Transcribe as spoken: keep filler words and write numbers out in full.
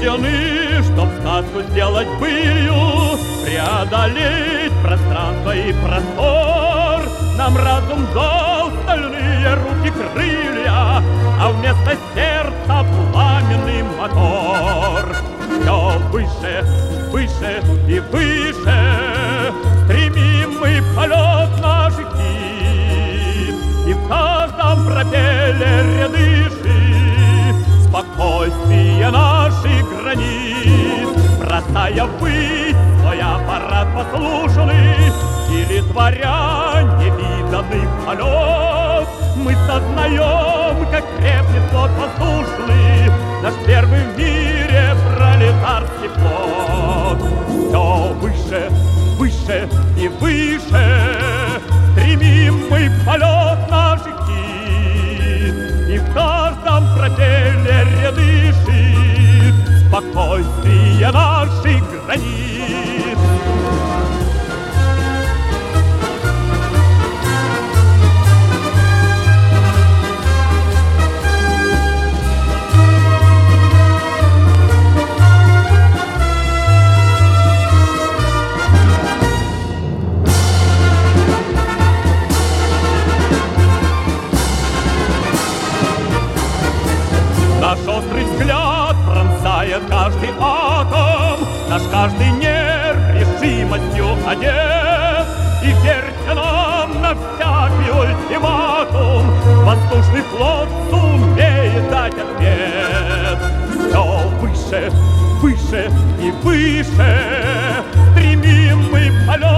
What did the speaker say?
рождены, чтоб сказку сделать былью, преодолеть пространство и простор. Нам разум дал стальные руки крылья, а вместо сердца пламенный мотор. Все выше, выше и выше стремим мы полет наших птиц, и в каждом пропеллере дышит спокойствие наших границ. Бросая ввысь свой аппарат послушный или творя невиданный полет, мы сознаем, как крепнет тот воздушный наш первый в мире пролетарский флот. Все выше, выше и выше стремим мы в полет наших птиц, и в каждом пропеллере дышит спокойствие наших границ. Наш острый взгляд пронзает каждый атом, наш каждый нерв решимостью одет. И верьте нам на всякий ультиматум, воздушный флот сумеет дать ответ. Все выше, выше и выше стремим мы в полет